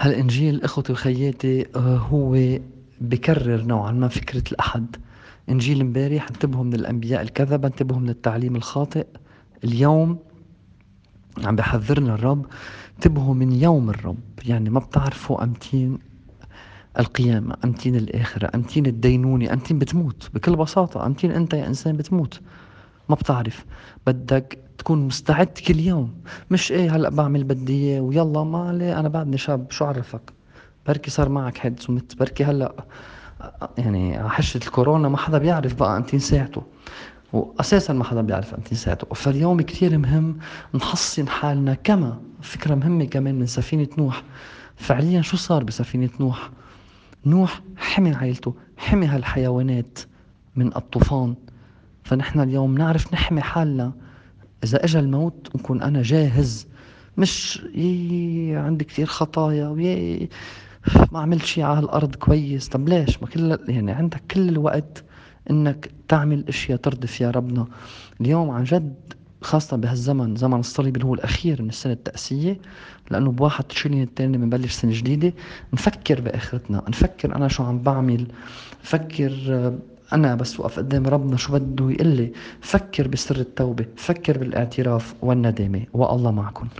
هالإنجيل إخوتي وخياتي هو بكرر نوعا ما فكرة الأحد. إنجيل امبارح انتبهوا من الأنبياء الكذبة، انتبهوا من التعليم الخاطئ. اليوم عم بحذرنا الرب، انتبهوا من يوم الرب. يعني ما بتعرفوا أمتين القيامة، أمتين الآخرة، أمتين الدينونة، أمتين بتموت. بكل بساطة أمتين أنت يا إنسان بتموت، ما بتعرف. بدك تكون مستعد كل يوم. مش ايه هلأ بعمل بدي اياه ويلا مالي انا بعدني شاب، شو عرفك؟ بركي صار معك حادث ومت، بركي هلأ يعني على حشة الكورونا ما حدا بيعرف بقى امتين ساعته، واساسا ما حدا بيعرف امتين ساعته. فاليوم كتير مهم نحصن حالنا. كما فكرة مهمة كمان من سفينة نوح. فعليا شو صار بسفينة نوح؟ نوح حمي عائلته، حمي هالحيوانات من الطوفان. فنحن اليوم نعرف نحمي حالنا. إذا إجا الموت نكون أنا جاهز. مش عندي كثير خطايا ما عملت شي على الأرض كويس. طب ليش؟ ما كل يعني عندك كل الوقت إنك تعمل أشياء ترضي فيها ربنا. اليوم عن جد، خاصة بهالزمن، زمن الصليب اللي هو الأخير من السنة التأسية، لأنه بواحد تشرين التاني بنبلش سنة جديدة. نفكر بآخرتنا، نفكر أنا شو عم بعمل، فكر أنا بس وقف قدام ربنا شو بده يقلي. فكر بسر التوبة، فكر بالاعتراف والندامة، والله معكم.